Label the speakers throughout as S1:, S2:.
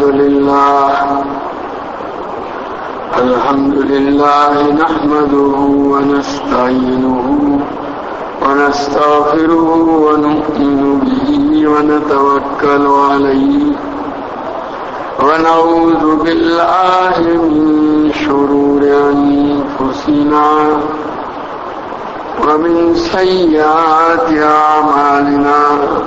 S1: الحمد لله نحمده ونستعينه ونستغفره ونؤمن به ونتوكل عليه ونعوذ بالله من شرور أنفسنا ومن سيئات أعمالنا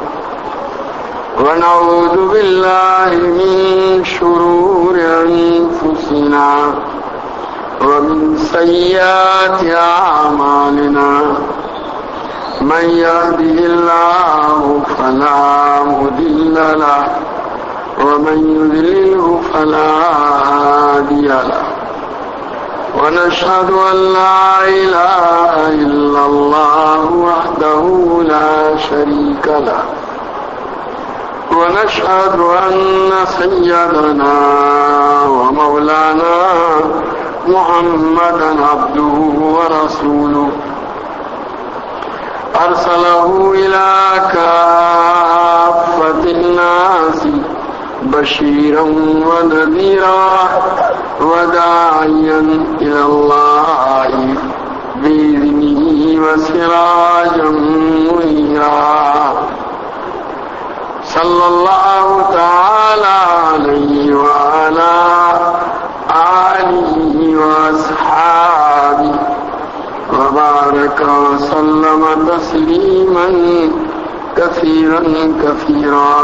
S1: ونعوذ بالله من شرور أنفسنا ومن سيئات أعمالنا من يهده الله فلا مضل له ومن يضلله فلا هادي له ونشهد أن لا إله إلا الله وحده لا شريك له ونشهد أن سيدنا ومولانا محمدا عبده ورسوله أرسله إلى كافة الناس بشيرا ونذيرا وداعيا إلى الله بإذنه وسراجا منيرا صلى الله تعالى عليه وعلى آله وأصحابه وبارك وسلم تسليما كثيرا كثيرا.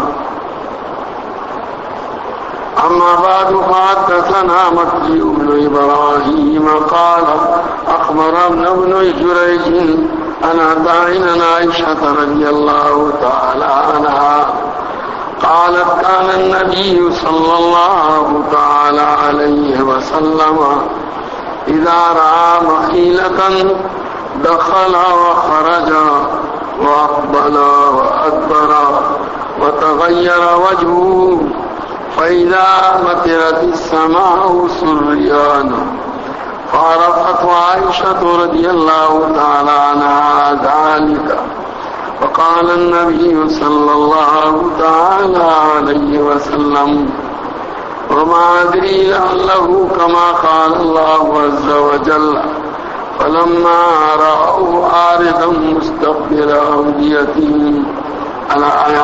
S1: أما بعد فحدثنا مكي بن إبراهيم قال أخبرنا ابن جريج عن عائشة رضي الله تعالى عنها قالت كان النبي صلى الله تعالى عليه وسلم إذا رأى مخيلة دخل وخرج وأقبل وأدبر وتغير وجهه فإذا مطرت السماء سريان فعرفت عائشة رضي الله تعالى عنها ذلك وقال النبي صلى الله تعالى عليه وسلم وما أدري لعله كما قال الله عز وجل فلما رأوه عارضا مستقبل أوديتهم الآية.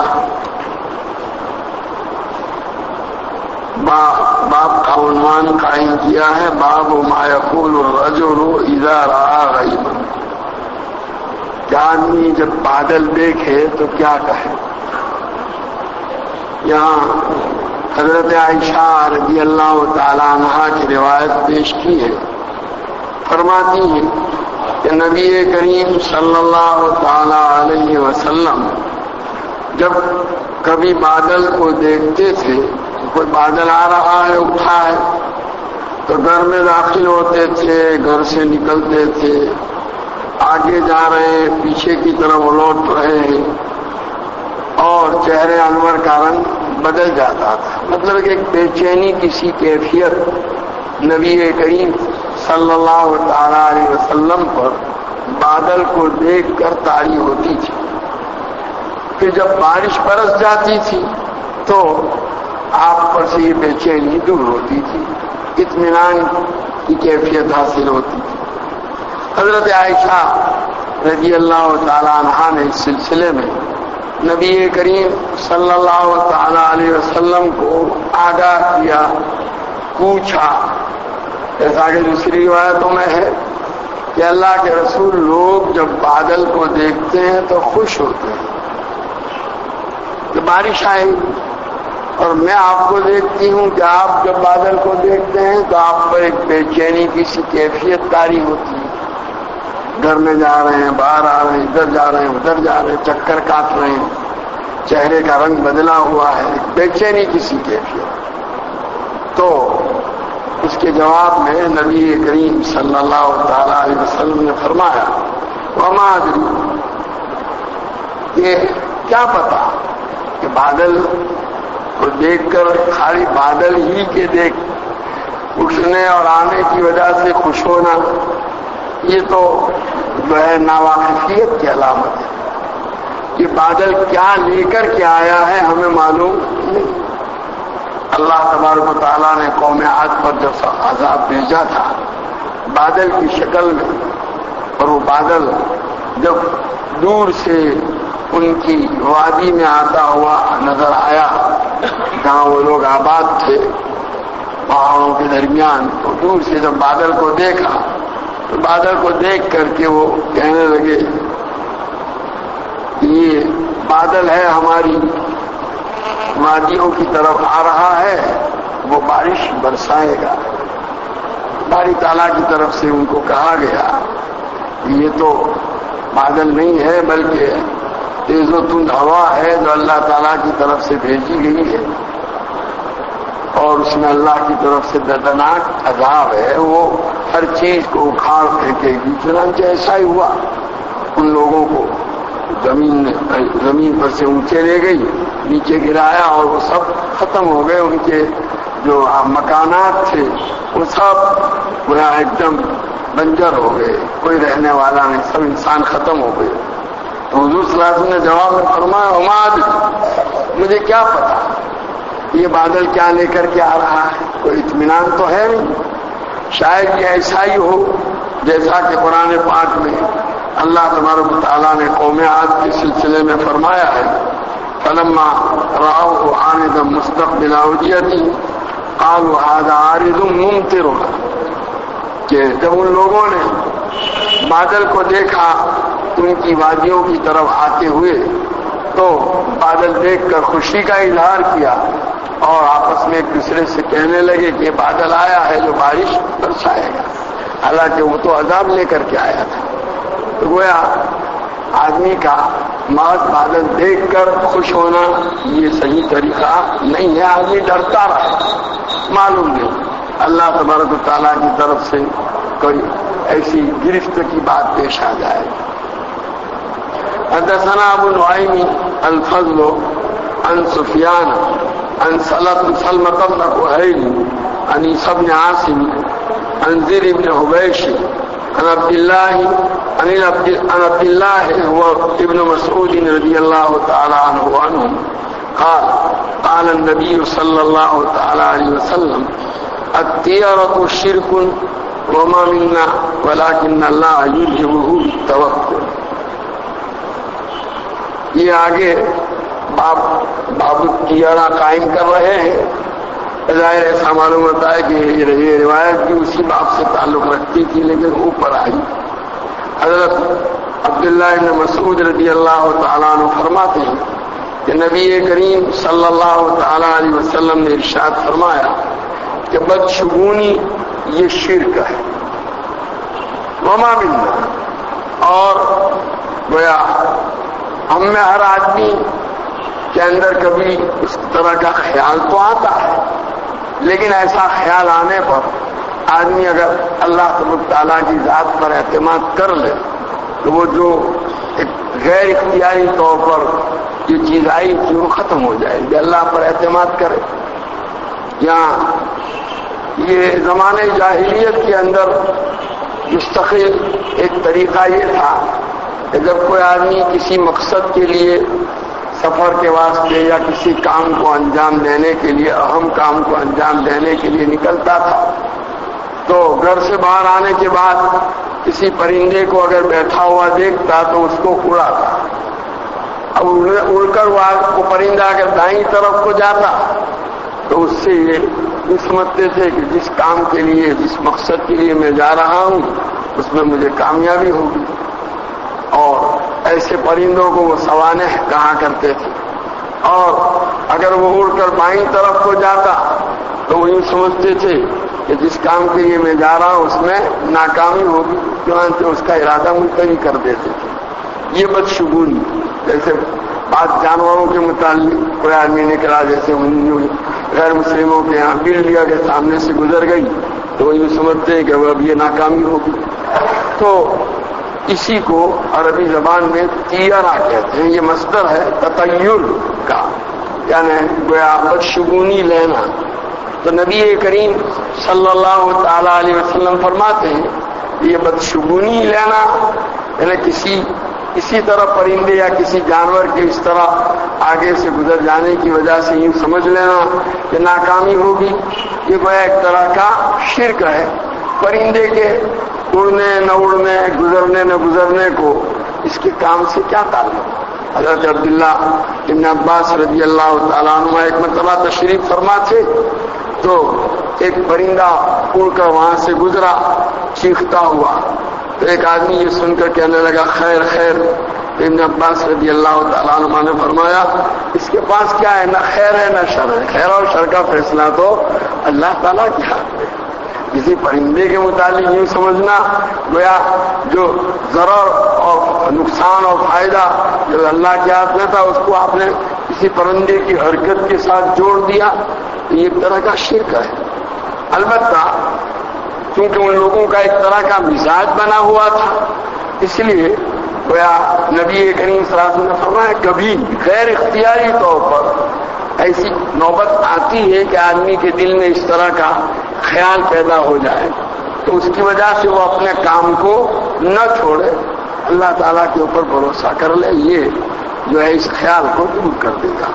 S1: باب کا عنوان قائم کیا ہے باب ما یقول الرجل اذا رأى غیبا. کہ آدمی جب بادل دیکھے تو کیا کہے. یہاں حضرت عائشہ رضی اللہ تعالیٰ عنہا کی روایت پیش کی ہے. فرماتی ہیں کہ نبی کریم صلی اللہ تعالیٰ علیہ وسلم جب کبھی بادل کو دیکھتے تھے، کوئی بادل آ رہا ہے اٹھا ہے تو گھر میں داخل ہوتے تھے، گھر سے نکلتے تھے، آگے جا رہے ہیں، پیچھے کی طرف لوٹ رہے ہیں اور چہرے انور کا رنگ بدل جاتا تھا. مطلب کہ ایک بے کسی کیفیت نبی کریم صلی اللہ تعالی علیہ وسلم پر بادل کو دیکھ کر طاری ہوتی تھی. پھر جب بارش برس جاتی تھی تو آپ پر سے یہ بے چینی دور ہوتی تھی، اطمینان کی کیفیت حاصل ہوتی تھی. حضرت عائشہ رضی اللہ تعالی عنہا نے اس سلسلے میں نبی کریم صلی اللہ تعالی علیہ وسلم کو آگاہ کیا، پوچھا. جیسا کہ دوسری روایتوں میں ہے کہ اللہ کے رسول لوگ جب بادل کو دیکھتے ہیں تو خوش ہوتے ہیں کہ بارش آئے، اور میں آپ کو دیکھتی ہوں کہ آپ جب بادل کو دیکھتے ہیں تو آپ پر ایک بے چینی کی سی کیفیت طاری ہوتی ہے. گھر میں جا رہے ہیں، باہر آ رہے ہیں، ادھر جا رہے ہیں، ادھر جا رہے ہیں، چکر کاٹ رہے ہیں، چہرے کا رنگ بدلا ہوا ہے، بے چینی کی سی کیفیت. تو اس کے جواب میں نبی کریم صلی اللہ تعالی علیہ وسلم نے فرمایا وما ادری، یہ کیا پتا کہ بادل کو دیکھ کر خالی بادل ہی کے دیکھ اٹھنے اور آنے کی وجہ سے خوش ہونا، یہ تو جو ہے ناواقفیت کی علامت ہے. یہ بادل کیا لے کر کے آیا ہے ہمیں معلوم نہیں. اللہ تبارک و تعالیٰ نے قوم عاد پر جب عذاب بھیجا تھا بادل کی شکل میں، اور وہ بادل جب دور سے ان کی وادی میں آتا ہوا نظر آیا جہاں وہ لوگ آباد تھے پہاڑوں کے درمیان، تو دور سے جب بادل کو دیکھا تو بادل کو دیکھ کر کے وہ کہنے لگے یہ بادل ہے ہماری وادیوں کی طرف آ رہا ہے، وہ بارش برسائے گا۔ باری تعالیٰ کی طرف سے ان کو کہا گیا یہ تو بادل نہیں ہے بلکہ تیز و تند ہوا ہے جو اللہ تعالیٰ کی طرف سے بھیجی گئی ہے، اور اس میں اللہ کی طرف سے دردناک عذاب ہے، وہ ہر چیز کو اکھاڑ پھینکے گی۔ چنانچہ ایسا ہی ہوا، ان لوگوں کو زمین پر سے اونچے لے گئی، نیچے گرایا اور وہ سب ختم ہو گئے، ان کے جو مکانات تھے وہ سب ایک دم بنجر ہو گئے، کوئی رہنے والا نہیں، سب انسان ختم ہو گئے۔ تو حضور صلی اللہ علیہ وسلم نے جواب میں فرمایا عماد مجھے کیا پتا یہ بادل کیا لے کر کے آ رہا ہے، کوئی اطمینان تو ہے نہیں، شاید یہ ایسا ہی ہو جیسا کہ قرآن پاک میں اللہ تبارک و تعالیٰ نے قوم عاد کے سلسلے میں فرمایا ہے فلما رأوه عارضا مستقبل أوديتهم قالوا هذا عارض ممطرنا، کہ جب ان لوگوں نے بادل کو دیکھا ان کی وادیوں کی طرف آتے ہوئے تو بادل دیکھ کر خوشی کا اظہار کیا اور آپس میں ایک دوسرے سے کہنے لگے کہ بادل آیا ہے جو بارش برسائے گا، حالانکہ وہ تو عذاب لے کر کے آیا تھا۔ تو گویا آدمی کا محض بادل دیکھ کر خوش ہونا یہ صحیح طریقہ نہیں ہے، آدمی ڈرتا رہے، معلوم نہیں اللہ تبارک و تعالیٰ کی طرف سے کوئی ایسی گرفت کی بات پیش آ جائے۔ حدثنا ابو نعیم الفضل عن سفیان عن سلمة بن كهيل عن عيسى بن عاصم عن زيد بن حبيش عن عبد الله هو ابن مسعود رضي الله تعالى عنه قال النبي صلى الله تعالى عليه وسلم الطيرة شرك وما منا ولكن الله يلهمه بالتوكل۔ یہ آگے باب طیرہ قائم کر رہے ہیں، ظاہر ایسا معلوم ہوتا ہے کہ یہ روایت بھی اسی باب سے تعلق رکھتی تھی لیکن اوپر آئی۔ حضرت عبداللہ بن مسعود رضی اللہ تعالیٰ عنہ فرماتے ہیں کہ نبی کریم صلی اللہ تعالیٰ علیہ وسلم نے ارشاد فرمایا کہ بدشگونی یہ شرک ہے، وما منا، اور گویا ہم میں ہر آدمی کے اندر کبھی اس طرح کا خیال تو آتا ہے، لیکن ایسا خیال آنے پر آدمی اگر اللہ تبارک تعالیٰ کی ذات پر اعتماد کر لے تو وہ جو ایک غیر اختیاری طور پر یہ چیز آئی تھی وہ ختم ہو جائے گی، اللہ پر اعتماد کرے۔ یہاں یہ زمانے جاہلیت کے اندر مستقل ایک طریقہ یہ تھا کہ جب کوئی آدمی کسی مقصد کے لیے سفر کے واسطے یا کسی کام کو انجام دینے کے لیے، اہم کام کو انجام دینے کے لیے نکلتا تھا تو گھر سے باہر آنے کے بعد کسی پرندے کو اگر بیٹھا ہوا دیکھتا تو اس کو اڑاتا، اب اڑ کر وہ پرندہ اگر دائیں طرف کو جاتا تو اس سے یہ سمجھتے تھے کہ جس کام کے لیے، جس مقصد کے لیے میں جا رہا ہوں اس میں مجھے کامیابی ہوگی، اور ایسے پرندوں کو وہ سوانح کہا کرتے تھے۔ اور اگر وہ اڑ کر بائیں طرف کو جاتا تو وہ یوں سمجھتے تھے کہ جس کام کے لیے میں جا رہا ہوں اس میں ناکامی ہوگی، چنانچہ اس کا ارادہ ملتوی کر دیتے تھے۔ یہ بدشگونی، جیسے بعض جانوروں کے متعلق کوئی آدمی نکلا، جیسے غیر مسلموں کے یہاں بلیا کے سامنے سے گزر گئی تو وہ یوں سمجھتے ہیں کہ وہ اب یہ ناکامی ہوگی، تو اسی کو عربی زبان میں طیرہ کہتے ہیں۔ یہ مصدر ہے تطیر کا، یعنی گویا بدشگونی لینا۔ تو نبی کریم صلی اللہ تعالی علیہ وسلم فرماتے ہیں یہ بدشگونی لینا، یعنی کسی اسی طرح پرندے یا کسی جانور کے اس طرح آگے سے گزر جانے کی وجہ سے یوں سمجھ لینا کہ ناکامی ہوگی، یہ گویا ایک طرح کا شرک ہے۔ پرندے کے اڑنے نہ اڑنے، گزرنے نہ گزرنے کو اس کے کام سے کیا تعلق؟ حضرت عبداللہ ابن عباس رضی اللہ تعالیٰ عنہ ایک مرتبہ تشریف فرما تھے تو ایک پرندہ اڑ کر وہاں سے گزرا چیختا ہوا، تو ایک آدمی یہ سن کر کہنے لگا خیر خیر۔ ابن عباس رضی اللہ تعالیٰ عنہ نے فرمایا اس کے پاس کیا ہے، نہ خیر ہے نہ شر ہے، خیر اور شر کا فیصلہ تو اللہ تعالیٰ کے ہاتھ میں۔ کسی پرندے کے متعلق یوں سمجھنا گویا جو ضرر اور نقصان اور فائدہ جو اللہ کے ہاتھ میں تھا اس کو آپ نے کسی پرندے کی حرکت کے ساتھ جوڑ دیا، یہ ایک طرح کا شرک ہے۔ البتہ کیونکہ ان لوگوں کا ایک طرح کا مزاج بنا ہوا تھا، اس لیے گویا نبی کریم صلی اللہ علیہ وسلم نے فرمایا کبھی غیر اختیاری طور پر ایسی نوبت آتی ہے کہ آدمی کے دل میں اس طرح کا خیال پیدا ہو جائے تو اس کی وجہ سے وہ اپنے کام کو نہ چھوڑے، اللہ تعالیٰ کے اوپر بھروسہ کر لے، یہ جو ہے اس خیال کو دور کر دے گا۔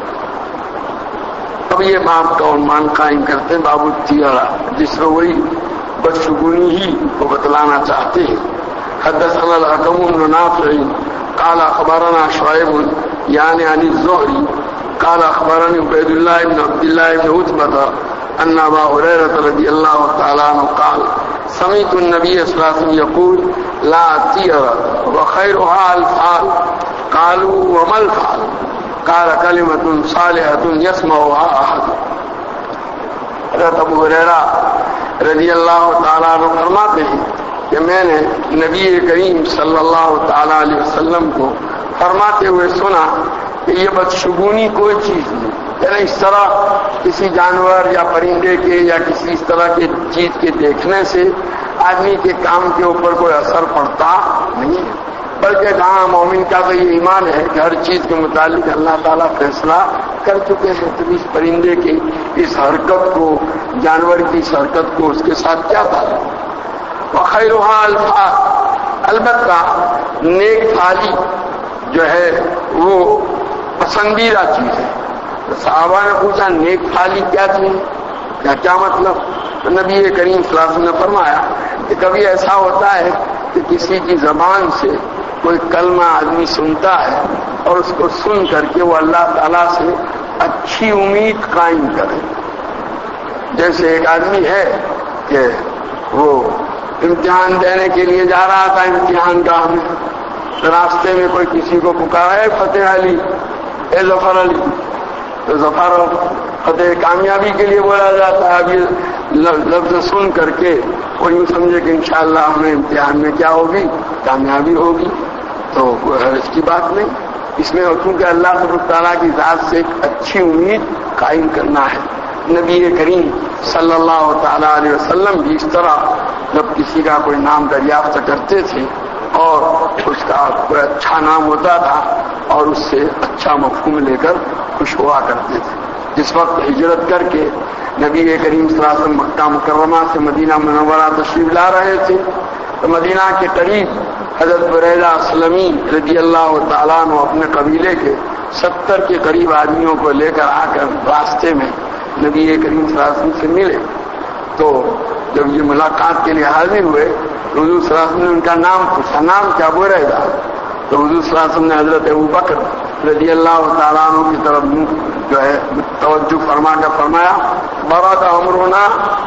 S1: اب یہ باب کا عنوان قائم کرتے ہیں باب الطیرہ، جس میں وہی بدشگونی ہی کو بتلانا چاہتے ہیں۔ حدثنا الحكم بن نافع قال اخبرنا شعيب يعني عن الزهري قال اخبرني عبيد الله بن عبد الله بن عتبة ان ابا هريرة رضي الله تعالى عنه قال سمعت النبي صلى الله عليه وسلم يقول لا طيرة وخيرها الفعل قالوا وما الفعل قال كلمة صالحة يسمعها احد۔ حضرت ابو ہریرہ رضی اللہ تعالیٰ عنہ فرماتے ہیں کہ میں نے نبی کریم صلی اللہ تعالیٰ علیہ وسلم کو فرماتے ہوئے سنا کہ یہ بدشگونی کوئی چیز نہیں، یعنی اس طرح کسی جانور یا پرندے کے یا کسی اس طرح کے چیز کے دیکھنے سے آدمی کے کام کے اوپر کوئی اثر پڑتا نہیں ہے، بلکہ کہاں مومن کا تو یہ ایمان ہے کہ ہر چیز کے متعلق اللہ تعالیٰ فیصلہ کر چکے ہیں، تو اس پرندے کی اس حرکت کو، جانور کی اس حرکت کو اس کے ساتھ کیا تعلق؟ وخیرها الفعل، البتہ نیک فعلی جو ہے وہ پسندیدہ چیز ہے۔ صحابہ نے پوچھا نیک فعلی کیا چیز، کیا مطلب؟ تو نبی کریم صلی اللہ علیہ وسلم نے فرمایا کہ کبھی ایسا ہوتا ہے کہ کسی کی زبان سے کوئی کلمہ آدمی سنتا ہے اور اس کو سن کر کے وہ اللہ تعالیٰ سے اچھی امید قائم کرے۔ جیسے ایک آدمی ہے کہ وہ امتحان دینے کے لیے جا رہا تھا امتحان گاہ میں، راستے میں کوئی کسی کو پکارا ہے فتح علی، اے ظفر علی، تو ظفر اور فتح کامیابی کے لیے بولا جاتا ہے۔ اب یہ لفظ سن کر کے وہ یوں سمجھے کہ انشاءاللہ ہمیں امتحان میں کیا ہوگی، کامیابی ہوگی، تو اس کی بات نہیں، اس میں چونکہ اللہ سبحانہ تعالیٰ کی ذات سے ایک اچھی امید قائم کرنا ہے۔ نبی کریم صلی اللہ تعالیٰ علیہ وسلم بھی اس طرح جب کسی کا کوئی نام دریافت کرتے تھے اور اس کا کوئی اچھا نام ہوتا تھا اور اس سے اچھا مفہوم لے کر خوش ہوا کرتے تھے۔ جس وقت ہجرت کر کے نبی کریم صلی اللہ علیہ وسلم مکہ مکرمہ سے مدینہ منورہ تشریف لا رہے تھے تو مدینہ کے قریب حضرت بریدہ اسلمی رضی اللہ تعالیٰ عنہ اپنے قبیلے کے 70 کے قریب آدمیوں کو لے کر آ کر راستے میں نبی کریم صلی اللہ علیہ وسلم سے ملے، تو جب یہ ملاقات کے لیے حاضر ہوئے تو حضور صلی اللہ علیہ وسلم نے ان کا نام پوچھا، نام کیا؟ بریدہ۔ تو حضور صلی اللہ علیہ وسلم نے حضرت ابوبکر رضی اللہ تعالیٰ عنہ کی طرف جو ہے توجہ فرما کر فرمایا برد امرنا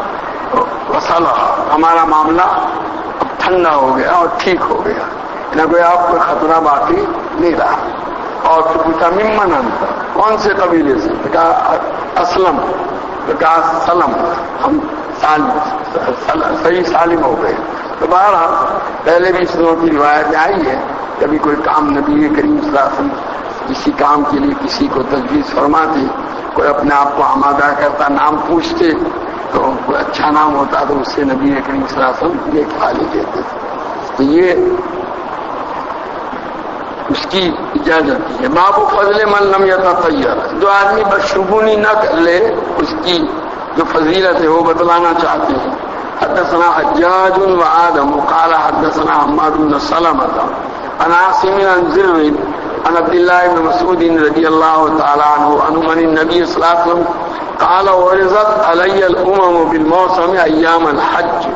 S1: وصلح، ہمارا معاملہ اب ٹھنڈا ہو گیا اور ٹھیک ہو گیا، نہ کوئی آپ کو خطرہ باقی نہیں رہا۔ اور تو پوچھا ممن انت، کون سے قبیلے سے؟ تو کہا اسلم، تو کہا سلم، ہم صحیح سالم ہو گئے۔ تو بہرحال پہلے بھی اس نوع کی روایت آئی ہے، کبھی کوئی کام نبی کریم صلی اللہ علیہ وسلم کسی کام کے لیے کسی کو تجویز فرماتے، کوئی اپنے آپ کو آمادہ کرتا، نام پوچھتے تو کوئی اچھا نام ہوتا تو اس سے نبی کریم صلی اللہ علیہ وسلم نیک فعلی کہتے تھے۔ تو یہ اس کی اجازت ہے۔ باب فضل من لم یتطیر، جو آدمی بدشگونی نہ کر لے اس کی جو فضیلت ہے وہ بتلانا چاہتے ہیں۔ حدثنا حجاج وآدم قال حدثنا حماد بن سلمة عن عاصم عن زر عن عبد الله بن مسعود رضي الله تعالى عنه عن النبي صلى الله عليه وسلم قال ورزت علي الامم بالموسم ایام الحج.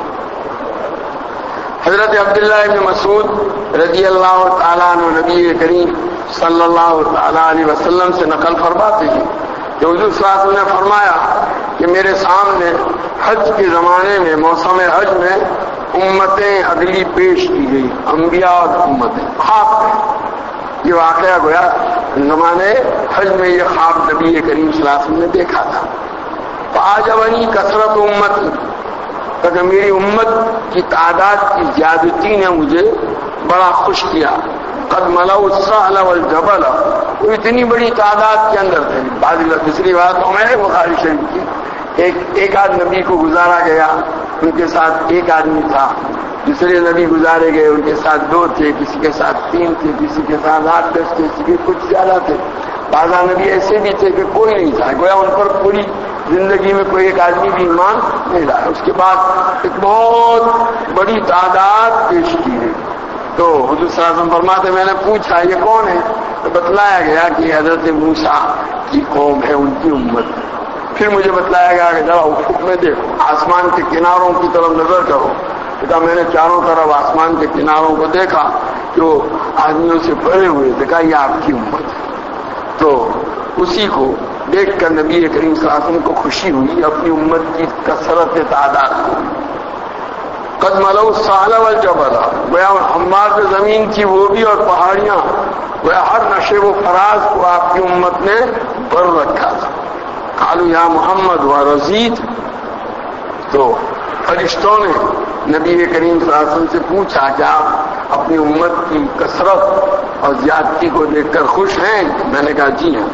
S1: حضرت عبداللہ بن مسعود رضی اللہ تعالیٰ عنہ نبی کریم صلی اللہ تعالیٰ علیہ وسلم سے نقل فرماتے ہیں کہ حضور صلی اللہ علیہ وسلم نے فرمایا کہ میرے سامنے حج کے زمانے میں موسم حج میں امتیں اگلی پیش کی گئی، انبیاء اور امتیں خواب میں. یہ واقعہ گویا زمانے حج میں یہ خواب نبی کریم صلی اللہ علیہ وسلم نے دیکھا تھا. فاعجبنی کثرت امتی، کہ میری امت کی تعداد کی زیادتی نے مجھے بڑا خوش کیا. قد ملؤ السہل والجبل، وہ اتنی بڑی تعداد کے اندر تھے. بعض دوسری بات میں بخاری شریف کی ایک آدھ نبی کو گزارا گیا، ان کے ساتھ ایک آدمی تھا. دوسرے نبی گزارے گئے، ان کے ساتھ 2 تھے، کسی کے ساتھ 3 تھے، کسی کے ساتھ 8-10 تھے، کسی کے کچھ زیادہ تھے. بعض نبی ایسے بھی تھے کہ کوئی نہیں تھا، گویا ان پر پوری زندگی میں کوئی ایک آدمی بھی ایمان نہیں لایا. اس کے بعد ایک بہت بڑی تعداد پیش کی گئی. تو حضور صلی اللہ علیہ وسلم فرماتے میں نے پوچھا یہ کون ہے؟ تو بتلایا گیا کہ حضرت موسیٰ کی قوم ہے، ان کی امت. پھر مجھے بتلایا گیا کہ ذرا افق میں دیکھو، آسمان کے کناروں کی طرف نظر کرو. کہا میں نے چاروں طرف آسمان کے کناروں کو دیکھا جو آدمیوں سے بھرے ہوئے تھے. کہا یہ آپ کی امت ہے. تو اسی کو دیکھ کر نبی کریم صلی اللہ علیہ وسلم کو خوشی ہوئی اپنی امت کی کثرت تعداد کو. قد ملؤ السہل والجبل، گویا ہموار زمین تھی وہ بھی اور پہاڑیاں، گویا ہر نشیب و فراز کو آپ کی امت نے بھر رکھا تھا. قالوا یا محمد ورزید، تو فرشتوں نے نبی کریم صلی اللہ علیہ وسلم سے پوچھا کہ آپ اپنی امت کی کثرت اور زیادتی کو دیکھ کر خوش ہیں؟ میں نے کہا جی ہاں.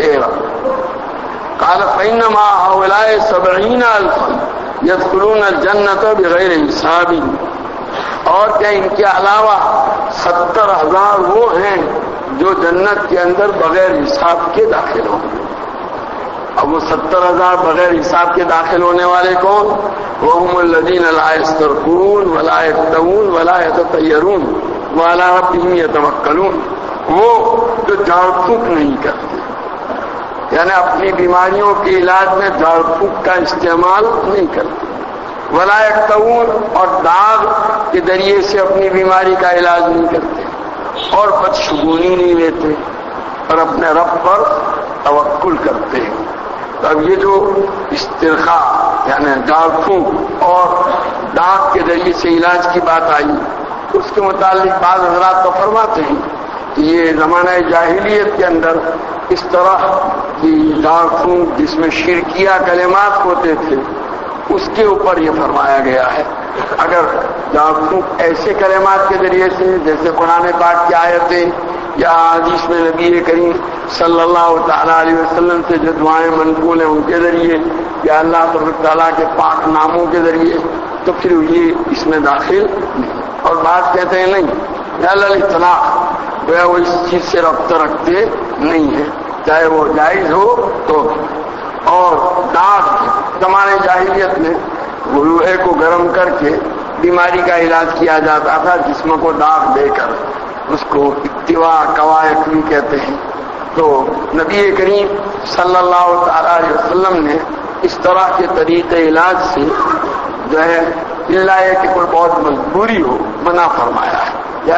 S1: قال فإنما هؤلاء 70,000 يدخلون الجنة بغیر حساب، اور کیا ان کے علاوہ 70,000 وہ ہیں جو جنت کے اندر بغیر حساب کے داخل ہوں گے. اب وہ 70,000 بغیر حساب کے داخل ہونے والے کون؟ وهم الذين لا يسترقون ولا يكتوون ولا يتطيرون وعلى ربهم يتوكلون، وہ جو جھاڑ پھونک نہیں کرتے، یعنی اپنی بیماریوں کے علاج میں جھاڑ پھونک کا استعمال نہیں کرتے. ولا يكتوون، اور داغ کے ذریعے سے اپنی بیماری کا علاج نہیں کرتے، اور بدشگونی نہیں لیتے، اور اپنے رب پر توکل کرتے ہیں. اب یہ جو استرخاء یعنی جھاڑ پھونک اور داغ کے ذریعے سے علاج کی بات آئی، اس کے متعلق بعض حضرات تو فرماتے ہیں کہ یہ زمانہ جاہلیت کے اندر اس طرح کی جھاڑ پھونک جس میں شرکیہ کلمات ہوتے تھے اس کے اوپر یہ فرمایا گیا ہے. اگر جھاڑ پھونک ایسے کلمات کے ذریعے سے جیسے قرآن پاک کی آیتیں یا حدیث میں نبی کریم صلی اللہ تعالیٰ علیہ وسلم سے جو دعائیں منقول ہیں ان کے ذریعے یا اللہ تبارک تعالیٰ کے پاک ناموں کے ذریعے، تو پھر یہ اس میں داخل نہیں. اور بات کہتے ہیں نہیں اطلاق، گویا وہ اس چیز سے رابطہ رکھتے نہیں ہیں، چاہے وہ جائز ہو تو. اور داغ زمانے جاہلیت میں وہ لوہے کو گرم کر کے بیماری کا علاج کیا جاتا تھا، جسم کو داغ دے کر، اس کو اکتوا قوائق بھی کہتے ہیں. تو نبی کریم صلی اللہ تعالی علیہ وسلم نے اس طرح کے طریقے علاج سے جو ہے اللہ کہ کوئی بہت مجبوری ہو منع فرمایا ہے.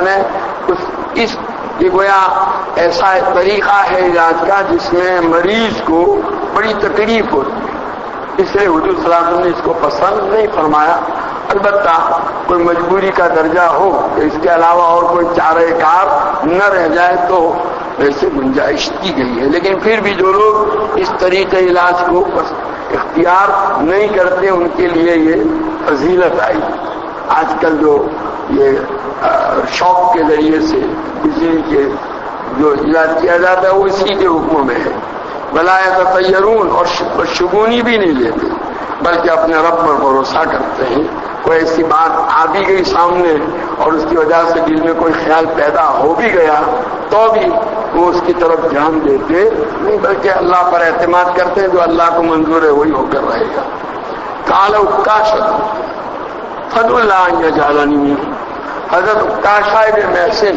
S1: یعنی یہ گویا ایسا طریقہ ہے علاج کا جس میں مریض کو بڑی تکلیف ہوتی ہے، اس لیے حضور صلی اللہ علیہ وسلم نے اس کو پسند نہیں فرمایا. البتہ کوئی مجبوری کا درجہ ہو کہ اس کے علاوہ اور کوئی چارہ کار نہ رہ جائے تو ویسے گنجائش کی گئی ہے. لیکن پھر بھی جو لوگ اس طریقے علاج کو اختیار نہیں کرتے ان کے لیے یہ فضیلت آئی. آج کل جو یہ شوق کے ذریعے سے بجلی کے جو علاج کیا جاتا ہے وہ اسی کے حکم میں ہے. ولا یتطیرون، اور شگونی بھی نہیں لیتے بلکہ اپنے رب پر بھروسہ کرتے ہیں. کوئی ایسی بات آ بھی گئی سامنے اور اس کی وجہ سے دل میں کوئی خیال پیدا ہو بھی گیا تو بھی وہ اس کی طرف دھیان دیتے نہیں، بلکہ اللہ پر اعتماد کرتے ہیں، جو اللہ کو منظور ہے وہی ہو کر رہے گا. قال عکاشہ فضل اللہ یجعلنی، حضرت عکاشہ بن محسن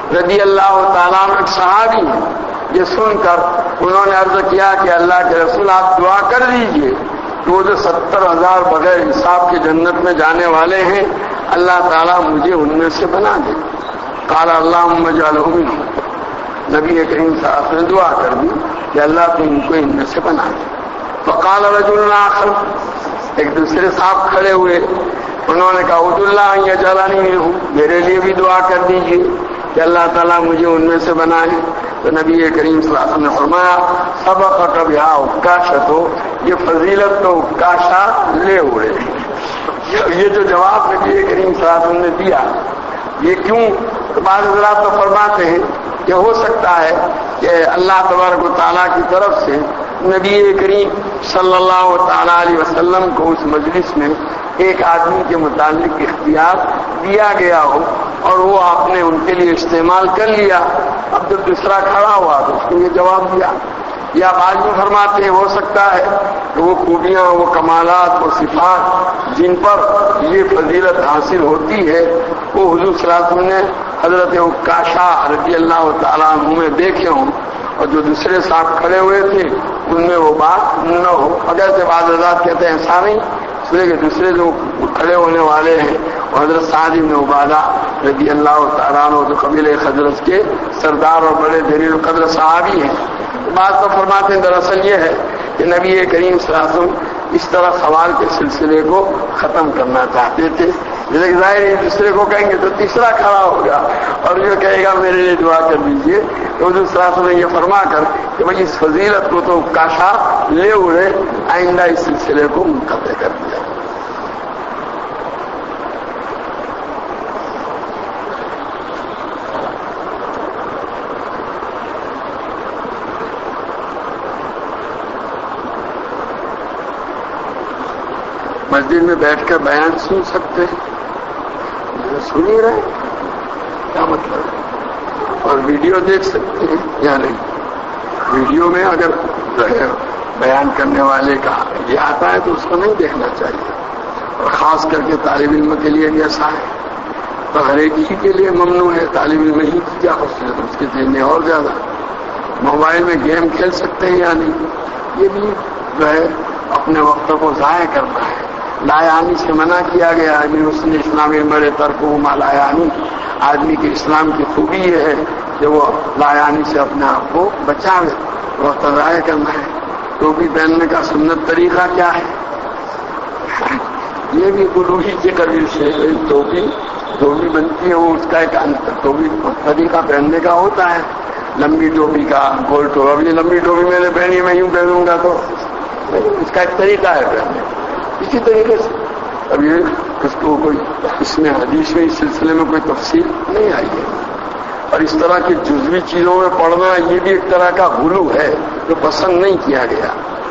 S1: رضی اللہ تعالیٰ عنہ ایک صحابی ہیں، یہ سن کر انہوں نے عرض کیا کہ اللہ کے رسول آپ دعا کر دیجئے کہ وہ جو 70,000 بغیر حساب کے جنت میں جانے والے ہیں اللہ تعالیٰ مجھے ان میں سے بنا دے۔ قال اللہم اجعلہ منہم، نبی کریم صلی اللہ علیہ وسلم نے دعا کر دی کہ اللہ تم ان کو ان میں سے بنا دے۔ فقال رجل آخر، ایک دوسرے صاحب کھڑے ہوئے، انہوں نے کہا ادعو اللہ ان یجعلنی منہم، میرے لیے بھی دعا کر دیجیے کہ اللہ تعالیٰ مجھے ان میں سے بنائے۔ تو نبی کریم صلی اللہ علیہ وسلم نے فرمایا سبقک بہا عکاشۃ، یہ فضیلت تو عکاشہ لے اڑے۔ یہ جو جواب نبی کریم صلی اللہ علیہ وسلم نے دیا یہ کیوں؟ تو بعض حضرات تو فرماتے ہیں کہ ہو سکتا ہے کہ اللہ تبارک و تعالیٰ کی طرف سے نبی کریم صلی اللہ تعالیٰ علیہ وسلم کو اس مجلس میں ایک آدمی کے متعلق اختیار دیا گیا ہو اور وہ آپ نے ان کے لیے استعمال کر لیا، اب جب دوسرا کھڑا ہوا تو اس کو یہ جواب دیا۔ یا بعض میں فرماتے ہیں ہو سکتا ہے کہ وہ خوبیاں، وہ کمالات، وہ صفات جن پر یہ فضیلت حاصل ہوتی ہے وہ حضور صلی اللہ علیہ وسلم نے حضرت عکاشہ رضی اللہ تعالیٰ عنہ میں دیکھے ہوں، اور جو دوسرے صاحب کھڑے ہوئے تھے ان میں وہ بات نہ ہو۔ اگر سے بعض حضرات کہتے ہیں ایسا نہیں، اس لیے کہ دوسرے جو کھڑے ہونے والے ہیں وہ حضرت سعد بن عبادہ رضی اللہ تعالیٰ عنہ جو قبیلہ خزرج کے سردار اور بڑے جلیل القدر صحابی ہیں۔ بات تو فرماتے ہیں دراصل یہ ہے کہ نبی کریم صلی اللہ علیہ وسلم اس طرح سوال کے سلسلے کو ختم کرنا چاہتے تھے، جیسے کہ ظاہر ایک دوسرے کو کہیں گے تو تیسرا کھڑا ہوگا اور جو کہے گا میرے لیے دعا کر دیجیے، تو حضور صلی اللہ علیہ وسلم نے یہ فرما کر کہ بھائی اس فضیلت کو تو کاشا لے اڑے، آئندہ اس سلسلے کو منقطع کر دیا۔ مسجد میں بیٹھ کر بیان سن سکتے ہیں، سن ہی رہے کیا مطلب ہے؟ اور ویڈیو دیکھ سکتے ہیں یا نہیں؟ ویڈیو میں اگر بیان کرنے والے کا یہ آتا ہے تو اس کو نہیں دیکھنا چاہیے، اور خاص کر کے طالب علم کے لیے ایسا ہے تو ہر ایک ہی کے لیے ممنوع ہے۔ طالب علم ہی کی کیا خصوصیت، اس کے ذہن میں اور زیادہ موبائل میں گیم کھیل سکتے ہیں یا نہیں، یہ بھی جو ہے اپنے وقت کو ضائع کرنا ہے۔ لایانی سے منع کیا گیا ہے، اس نے اسلامی بڑے ترک ما لایانی، آدمی کے اسلام کی خوبی یہ ہے کہ وہ لایانی سے اپنے آپ کو بچاوے، وقت ضائع کرنا ہے۔ ٹوپی پہننے کا سنت طریقہ کیا ہے؟ یہ بھی گروہی کے قبیل سے ٹوپی بنتی ہے، وہ اس کا ایک ٹوپی طریقہ پہننے کا ہوتا ہے، لمبی ٹوپی کا، گول ٹوپی۔ اب یہ لمبی ٹوپی میں نے پہنی میں یوں پہنوں گا تو اس کا ایک طریقہ ہے پہننے، اسی طریقے سے اب یہ اس کو کوئی اس میں حدیث میں اس سلسلے میں کوئی تفصیل نہیں آئی ہے، اور اس طرح کی جزوی چیزوں میں پڑھنا یہ بھی ایک طرح کا غلو ہے جو پسند نہیں کیا گیا۔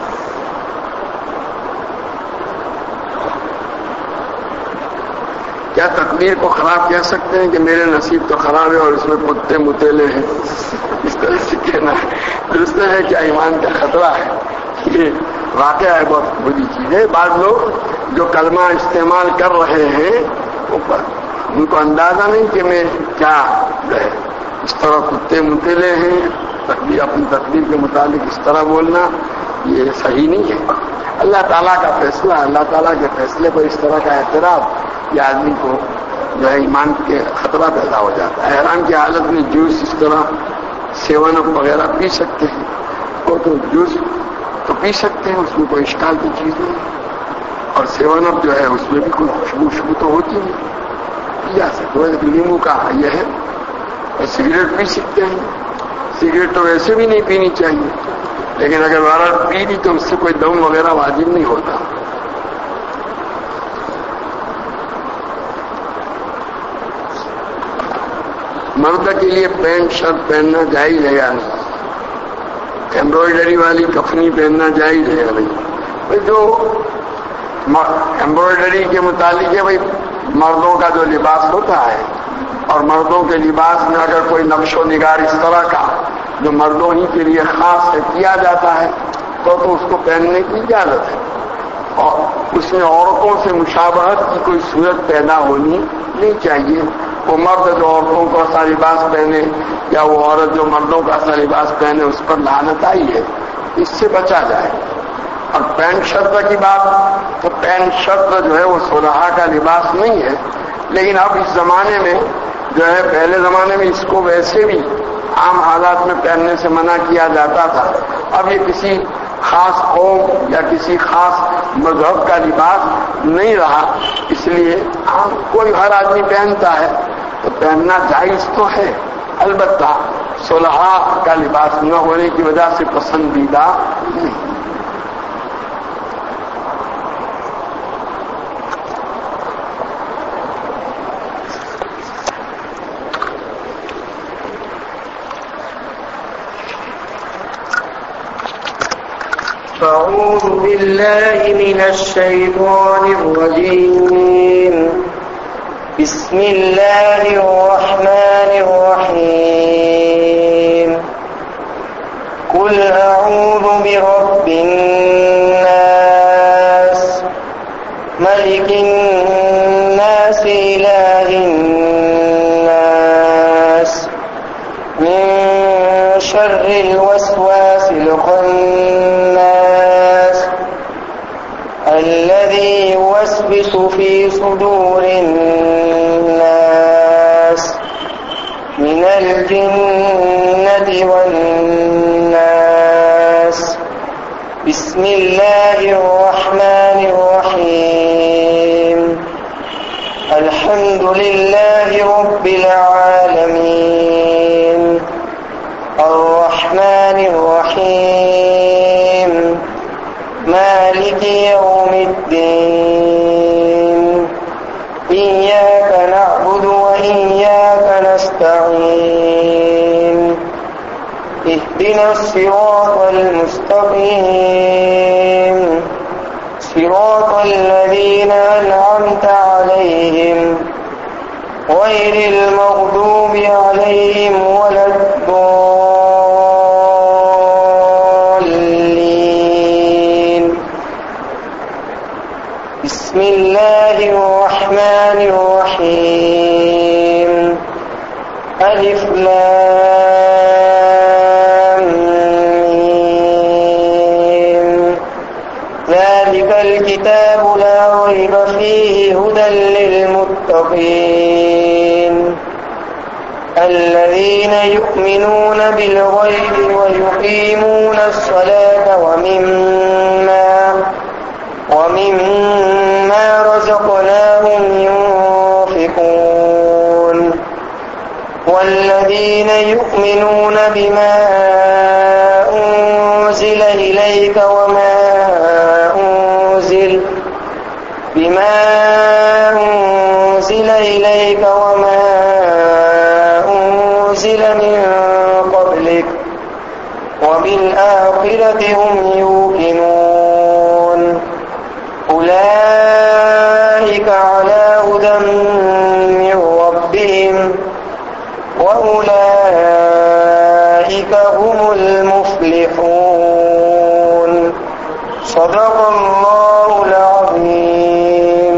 S1: کیا تقدیر کو خراب کہہ سکتے ہیں کہ میرے نصیب تو خراب ہے اور اس میں کتے متیلے ہیں؟ اس طرح سے کہنا درست ہے کیا ایمان کا خطرہ ہے؟ یہ واقعہ ہے، بہت بری چیز ہے۔ بعض لوگ جو کلمہ استعمال کر رہے ہیں ان کو اندازہ نہیں کہ میں کیا اس طرح کتے متیلے ہیں، اپنی تقدیر کے متعلق اس طرح بولنا یہ صحیح نہیں ہے۔ اللہ تعالیٰ کا فیصلہ، اللہ تعالیٰ کے فیصلے پر اس طرح کا اعتراف یہ آدمی کو جو ہے ایمان کے خطرہ پیدا ہو جاتا ہے۔ حیران کی حالت میں جوس اس طرح 7 اپ وغیرہ پی سکتے ہیں، وہ تو جوس تو پی سکتے ہیں، اس میں کوئی اشکال کی چیز نہیں، اور 7 اپ جو ہے اس میں بھی کوئی خوشبو تو ہوتی نہیں، پی جا سکتے ہیں۔ لیمو کا یہ ہے، اور سگریٹ پی سکتے ہیں، سگریٹ تو ویسے بھی نہیں پینی چاہیے، لیکن اگر بار پی لی تو اس سے کوئی دم وغیرہ واجب نہیں ہوتا۔ مرد کے لیے پینٹ شرٹ پہننا جائز ہے یا نہیں؟ ایمبرائڈری والی کفنی پہننا جائز ہے یا نہیں؟ جو ایمبرائڈری کے متعلق ہے بھائی، مردوں کا جو لباس ہوتا ہے اور مردوں کے لباس میں اگر کوئی نقش و نگار اس طرح کا جو مردوں ہی کے لیے خاص ہے کیا جاتا ہے تو اس کو پہننے کی اجازت ہے، اور اس میں عورتوں سے مشابہت کی کوئی صورت پیدا ہونی نہیں چاہیے، वो मर्द जो औरतों का सा लिबास पहने या वो औरत जो मर्दों का सा लिबास पहने उस पर लानत आई है, इससे बचा जाए। और पैंट शर्ट की बात, तो पैंट शर्ट जो है वो सुलहा का लिबास नहीं है, लेकिन अब इस जमाने में जो है, पहले जमाने में इसको वैसे भी आम हालात में पहनने से मना किया जाता था। अब ये किसी खास कौम या किसी खास मजहब का लिबास नहीं रहा, इसलिए कोई हर आदमी पहनता है तो पहनना जायज तो है, अलबत्ता सुलहा का लिबास न होने की वजह से पसंदीदा नहीं।
S2: أعوذ بالله من الشيطان الرجيم. بسم الله الرحمن الرحيم. قل أعوذ برب الناس ملك الناس إله الناس من شر الوسواس الخناس الذي يوسوس في صدور الناس من الجنة والناس. بسم الله الرحمن الرحيم. الحمد لله رب العالمين الرحمن الرحيم مالك يوم الدين. إياك نعبد وإياك نستعين. اهدنا الصراط المستقيم صراط الذين أنعمت عليهم غير المغضوب عليهم ولا الضالين. بسم الله الرحمن الرحيم. ألف لام ميم. ذلك الكتاب لا ريب فيه هدى للمتقين الذين يؤمنون بالغيب ويقيمون الصلاة ومما رزقناهم ينفقون والذين يؤمنون بما أنزل إليك وما أنزل من قبلك وبالآخرة هم يوقنون. أولئك على هدى من ربهم وأولئك هم المفلحون. صدق الله العظيم.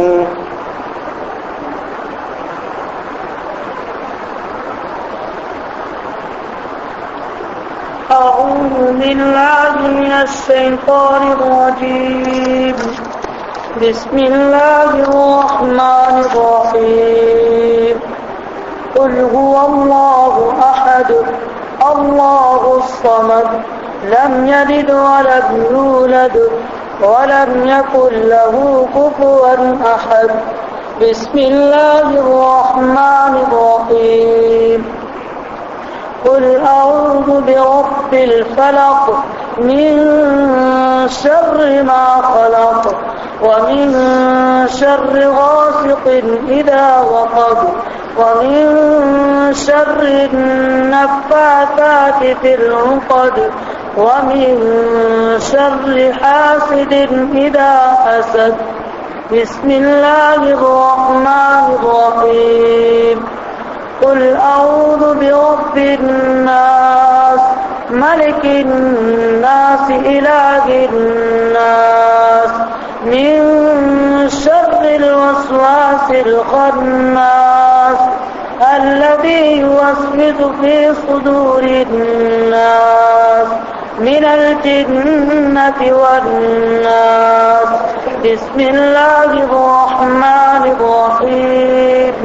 S3: أعوذ بالله من الشيطان الرجيم. بسم الله الرحمن الرحيم. قل هو الله أحد الله الصمد لم يلد ولم يولد ولم يكن له كفوا أحد. بسم الله الرحمن الرحيم. قل أعوذ برب الفلق من شر ما خلق ومن شر غاسق إذا وقب ومن شر النفاثات في العقد ومن شر حاسد إذا حسد. بسم الله الرحمن الرحيم. قل أعوذ برب الناس ملك الناس إله الناس من شر الوسواس الخناس الذي يوسوس في صدور الناس من الجنة والناس. بسم الله الرحمن الرحيم.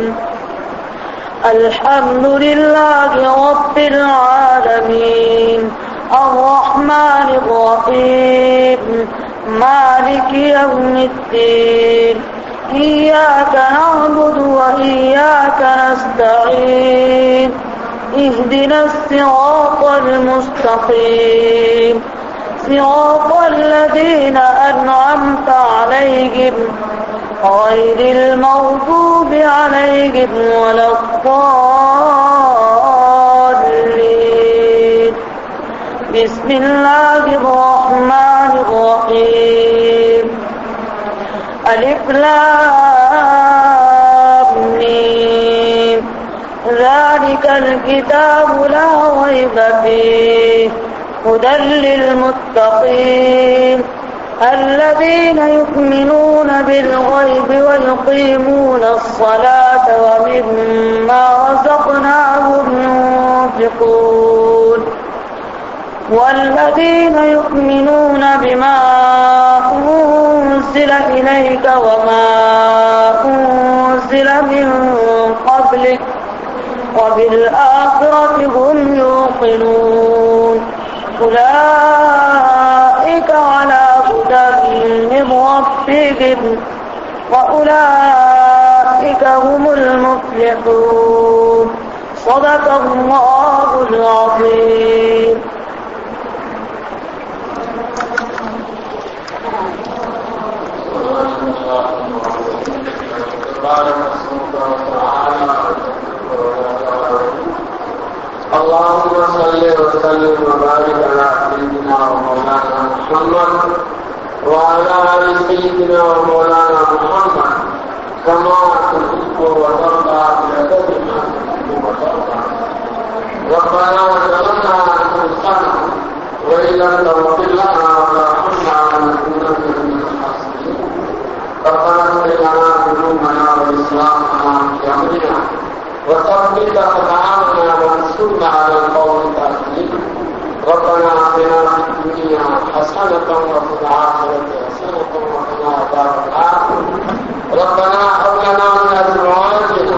S3: الحمد لله رب العالمين الرحمن الرحيم مالك يوم الدين إياك نعبد وإياك نستعين اهدنا الصراط المستقيم صراط الذين أنعمت عليهم غير المغضوب عليهم ولا الضالين. بسم الله الرحمن الرحيم. ألف لام ميم ذلك الكتاب لا ريب فيه هدى للمتقين الذين يؤمنون بالغيب ويقيمون الصلاة ومما رزقناهم ينفقون والذين يؤمنون بما أنزل إليك وما أنزل من قبلك وبالآخرة هم يوقنون أولئك على هدى من ربهم وأولئك هم المفلحون. صدق الله العظيم.
S1: اللهم صل وسلم وبارك على سيدنا ومولانا محمد وعلى آل سيدنا ومولانا محمد كما تحب وترضى بأدبنا وترضى. ربنا ظلمنا أنفسنا وإن لم تغفر لنا وترحمنا لنكونن من الخاسرين. ربنا اغفر لنا ذنوبنا وإسرافنا في أمرنا وثبت أقدامنا وانصرنا على القوم الكافرين. ربنا آتنا في الدنيا حسنة وفي الآخرة حسنة وقنا عذاب النار. ربنا هب لنا من أزواجنا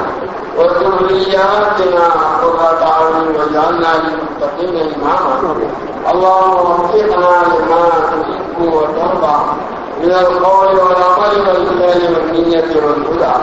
S1: وذرياتنا قرة أعين واجعلنا للمتقين إماما. اللهم وفقنا لما تحب وترضى من القول والعمل والفعل والنية والهدى.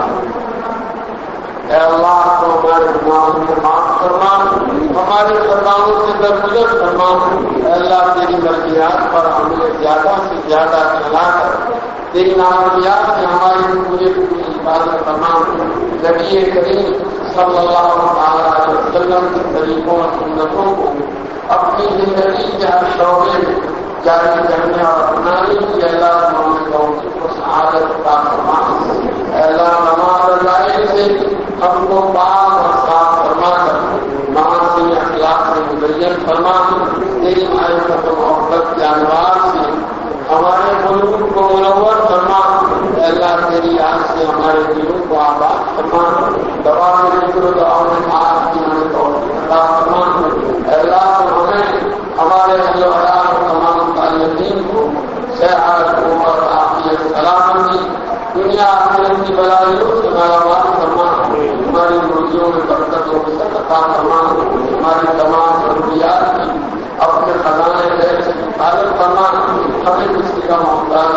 S1: اے اللہ تو ہمارے گناہوں کو معاف فرما، ہمارے خطاؤں سے درگزر فرما. اے اللہ تیری مرضیات پر ہمیں زیادہ سے زیادہ چلا کر تیری نامرضیات سے ہماری پوری حفاظت فرما. نبی کریم صلی اللہ علیہ وسلم کے طریقوں اور سنتوں کو اپنی زندگی کے ہر شعبے میں جاری کرنے اور اپنانے کی اللہ ہمیں توفیق و سعادت عطا فرما. اے اللہ نماز ظاہر سے ہم کو پاک اور صاف فرما کر معاشی اخلاق سے مزین فرما. تیری معرفت و محبت کے انوار سے ہمارے ملک کو منور فرما. اے اللہ تیری یاد سے ہمارے دلوں کو آباد فرما. دعا میں ذکر و دعا میں آج کی ہمیں توفیق عطا فرما. اے اللہ ہمیں ہمارے اہل و عیال و تمام متعلقین کو صحت عمر عافیت سلامتی دنیا آخرت کی بلائیوں سے مالامال فرما. ہماری روزیوں میں برکت و وسعت عطا فرما. ہماری تمام ضروریات کی اپنے خزانے غیر سے حفاظت فرما. ہمیں کسی کا محتاج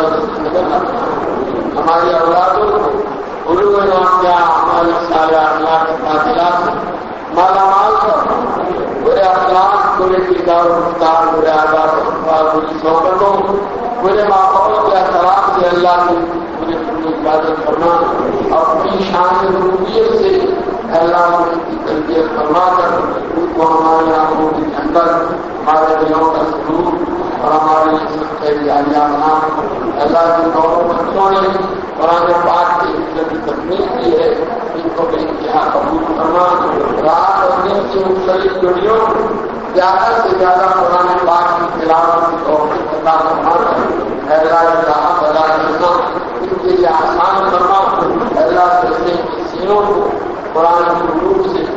S1: ہماری اولادوں کو علوم نافعہ ہمارے سارے اخلاق فاضلات سے مالا مال کر. برے اخلاق برے کردار و رفتار برے آداب و اخبار بری صحبتوں برے ماحول کے اثرات سے اللہ کی مجھے پوری حفاظت فرما. اپنی شان ربوبیت سے اللہ کی تربیت فرما کر ان کو ہمارے آنکھوں کے اندر ہمارے دلوں کا سلوک اور ہمارے سب کے جاریہ بنا. اللہ کے دونوں بچوں نے قرآن پاک کی کی تکمیل کی ہے. ان کو بے انتہا قبول کرنا. رات اور دن کی مختلف جڑیوں زیادہ سے زیادہ قرآن پاک کی تلاوت کی توفیق عطا فرما. اللہ جہاں بلا کرنا ان کے لیے آسان کرنا. اللہ سے سینوں کو قرآن کی روح سے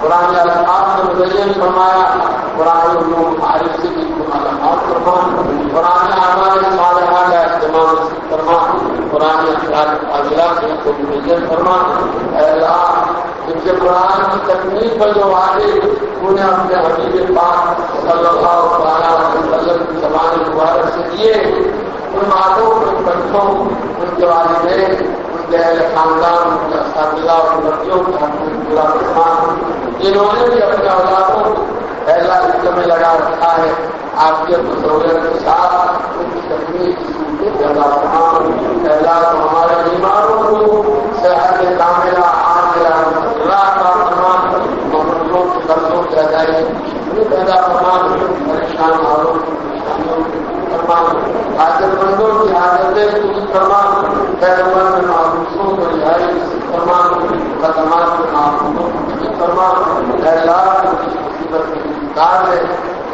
S1: قرآن الفاظ سے مزین فرمایا، قرآن علوم معارف سے بھی مخالفات فرما، قرآن اعمال صالحہ کا اہتمام فرما، قرآن اخلاق فاضلہ سے کو مزین فرما۔ اے اللہ ان کے قرآن کی تکمیل پر جو وعدے انہیں اپنے حبیب پاک صلی اللہ تعالیٰ علیہ وسلم کی زبان مبارک سے دیے، ان وعدوں ان بچوں، ان کے والدین، ان کے اہل خاندان، ان کے اساتذہ اور بچوں کا پورا فرمان، جنہوں نے بھی اپنے اولادوں کو پہلا حصے میں لگا رکھا ہے، آپ کے سہولت کے ساتھ ان کی تکمیل کی صورتیں پیدا فرمان۔ پہلا تو ہمارے بیماروں کو صحت کاملہ عاجلہ کا فرمان، مقبولوں کے قرضوں کی ادائیگی پیدا فرمان، پریشان حالوں کی پریشانیوں فرمان، حاجت مندوں کی حاجتیں پوری فرمان، خیر مند معروفوں کو رہائی فرمان، خدمات کے معروفوں کو پوری فرمان۔ اے اللہ کی مصیبت کے انتظار ہے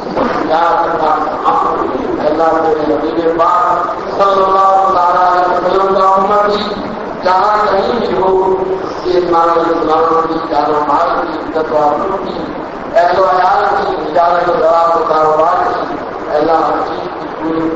S1: اللہ میرے حبیب پاک صلی اللہ علیہ وسلم کا امتی جہاں کہیں بھی ہو، ایمان اسلام کی کاروبار کی عزت و آبرو کی، اہل و عیال کی تجارت و زراعت و کاروبار کی، اللہ ہر چیز کی پوری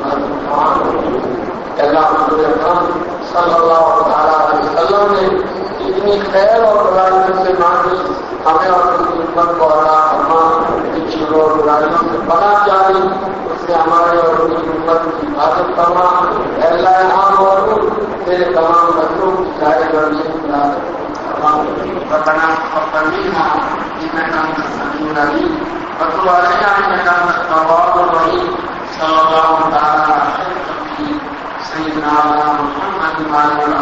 S1: اللہ حضور اکرم صلی اللہ علیہ وسلم نے اتنی خیر اور برائیوں سے مانگی، ہمیں اور ان کی امت کو عطا فرما، ان شرور اور برائیوں سے پناہ جاری، اس سے ہمارے اور ان کی امت کی حفاظت فرما۔ اے اللہ یہاں موجود تیرے تمام بچوں کی چاہے گرمی ربنا تقبل منا انك انت السميع العليم وتب علينا انك انت التواب الرحيم صلى الله تعالى على سيدنا محمد وعلى